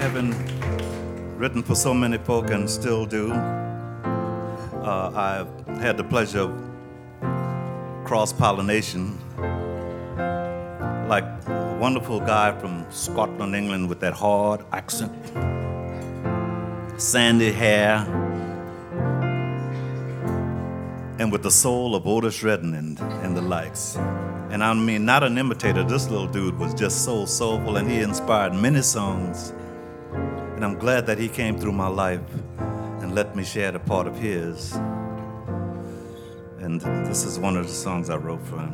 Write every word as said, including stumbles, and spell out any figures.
having written for so many folk and still do, uh, I've had the pleasure of cross-pollination, like a wonderful guy from Scotland, England, with that hard accent, sandy hair, and with the soul of Otis Redding and, and the likes. And I mean, not an imitator, this little dude was just so soulful, and he inspired many songs. And I'm glad that he came through my life and let me share a part of his. And this is one of the songs I wrote for him.